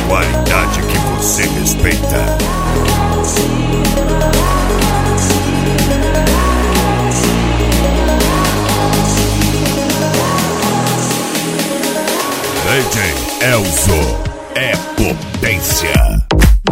qualidade que você respeita. DJ Elzo é potência.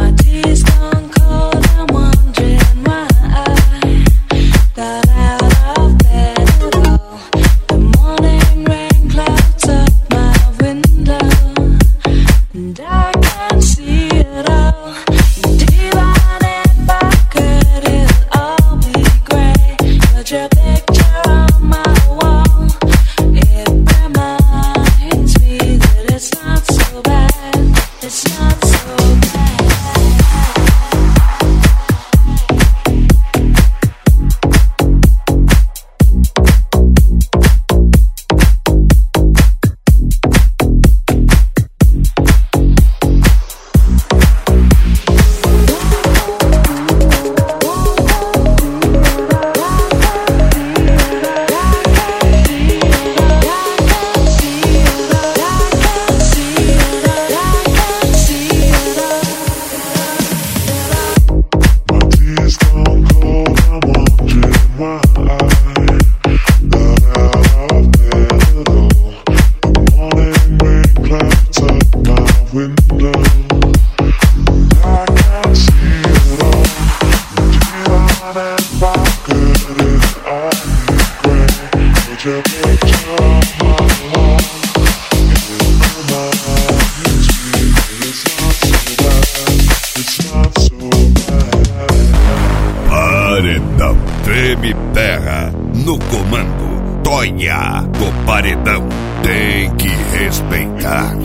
Paredão treme terra no comando. Tonha do paredão tem que respeitar.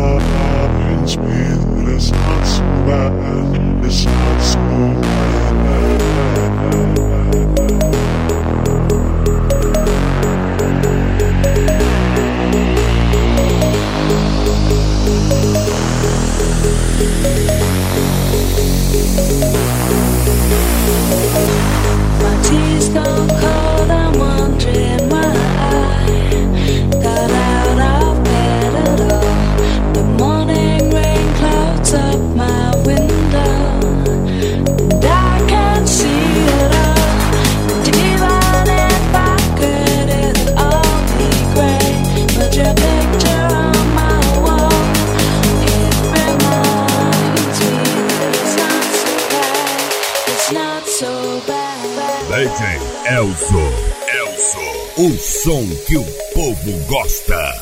My tea's gone cold, I'm wondering why I got out of bed at all. The morning rain clouds up my window, and I can't see it all. And even if I could, it'd all be great. But your picture on my wall, it reminds me that it's not so bad. It's not so bad. DJ Elzo, o som que o povo gosta.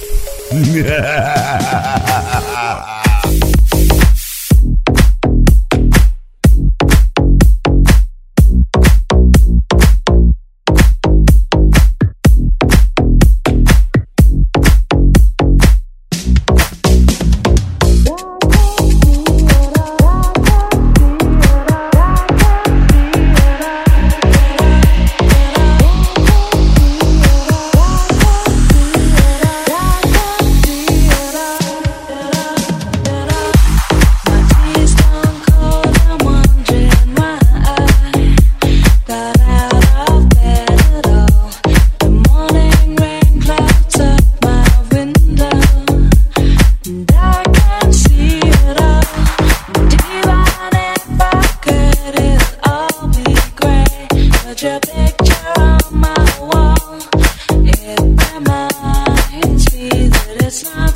Your picture on my wall, it reminds me that it's not